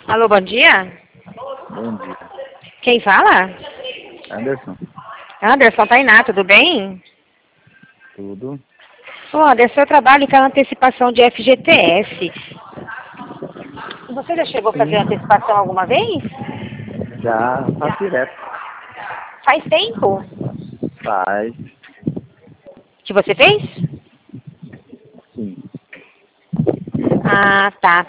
Alô, bom dia. Bom dia. Quem fala? Anderson, Anderson, Tainá, tudo bem? tudo? Ô, Anderson, eu trabalho com a antecipação de FGTS. Você já chegou a fazer Sim, antecipação alguma vez? já faço direto. Faz tempo Faz, que você fez? sim. Ah, tá.